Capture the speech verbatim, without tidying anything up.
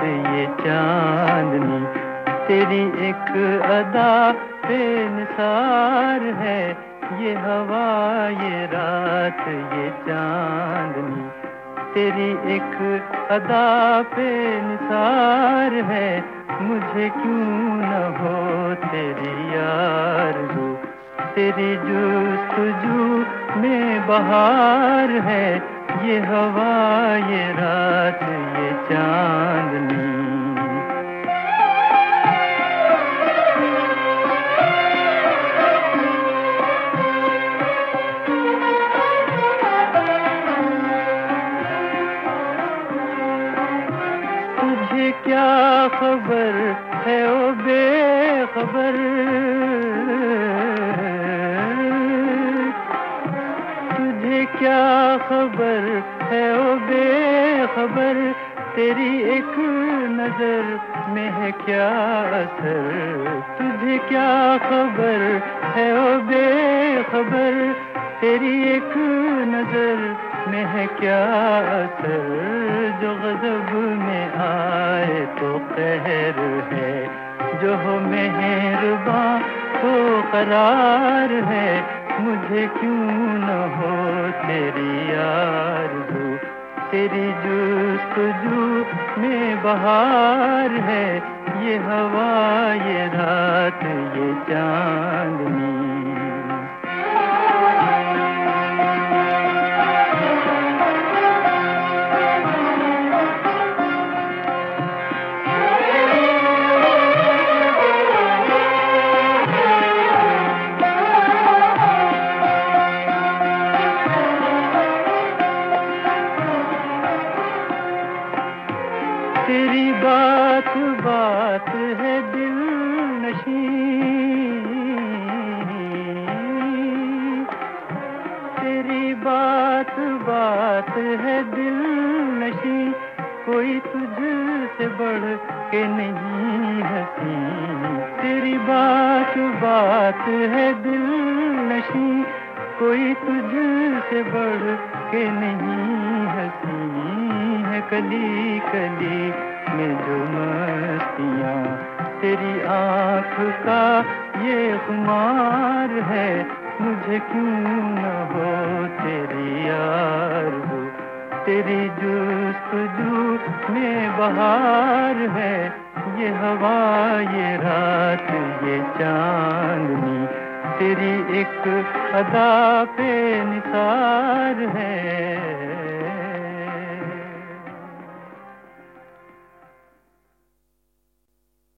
ये चांदनी, तेरी एक अदा पे निसार है ये हवा ये रात ये चांदनी, तेरी एक अदा पे निसार है, मुझे क्यों न हो तेरी आरज़ू, तेरी जुस्तजू में बहार है ये हवा ये रात ये चांदनी। तुझे क्या खबर है ओ बेखबर, तुझे क्या खबर है ओ बेखबर, तेरी एक नजर में है क्या असर, तुझे क्या खबर है ओ बेखबर, तेरी एक नजर में है क्या असर, जो गज़ब में आए तो कहर है, जो हो मेहरबां तो करार है, मुझे क्यों न हो तेरी आरज़ू, तेरी जुस्तजू में बहार है ये हवा ये रात ये चांदनी। तेरी बात बात है दिल नशी, तेरी बात बात है दिल नशी, कोई तुझसे बढ़ के नहीं हंसी, तेरी बात बात है दिल नशी, कोई तुझसे बढ़ के नहीं हंसी, है कली कली में जो मस्तियाँ, तेरी आँख का ये खुमार है, मुझे क्यों न हो तेरी आरज़ू, तेरी जुस्तजू में बहार है ये हवा ये रात ये चांदनी, तेरी एक अदा पे निसार है।